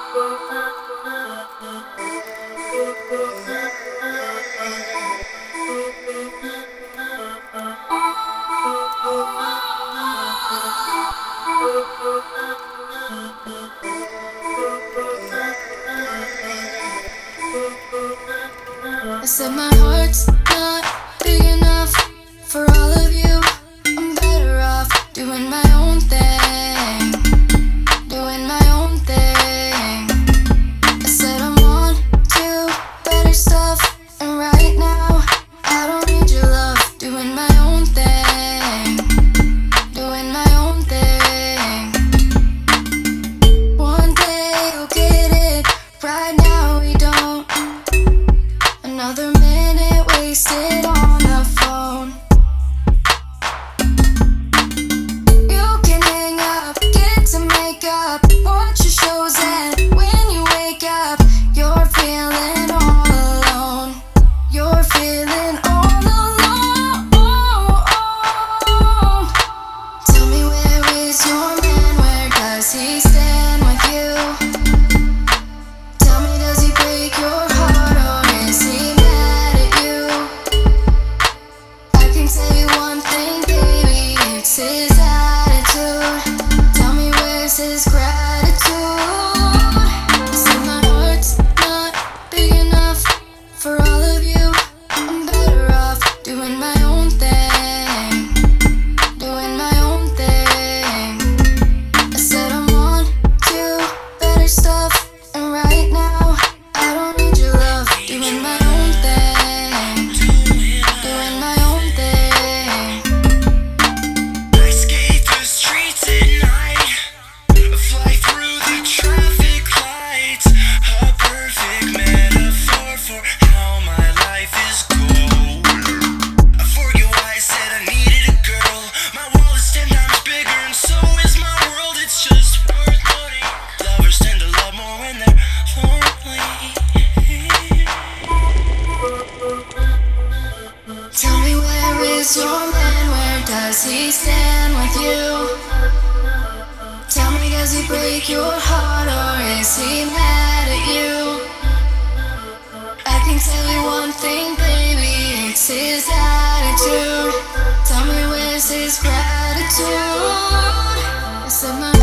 I said my heart's not big enough for all of you. I'm better off doing my own thing, doing my own thing. I said I'm on to better stuff, and right now I don't need your love. Doing my own thing, doing my own thing. One day you'll get it, right now we don't. Another minute wasted on the phone. You can hang up, get to make up, watch your shows, and when you wake up, you're feeling all alone. You're feeling all alone. Tell me, where is your man? Where does he stand with you? Tell me, does he break your heart, or is he mad at you? I can tell you one thing, baby, it's his attitude. Tell me, where's his gratitude? Said my heart's not big enough for all of you. I'm better off doing my own thing, doing my own thing. I said I'm on to better stuff, and right now I don't need your love. Doing my own thing, doing my own thing. I skate the streets at night, fly through the traffic lights. A perfect metaphor for how my life is going. I forget why I said I needed a girl. My wallet's 10 times bigger, and so is my world. It's just worth noting. Lovers tend to love more when they're lonely. Tell me, where is your man? Where does he stand with you? Tell me, does he break your heart, or is he mad at you? I can tell you one thing, baby, it's his attitude. Tell me, where's his gratitude? I said my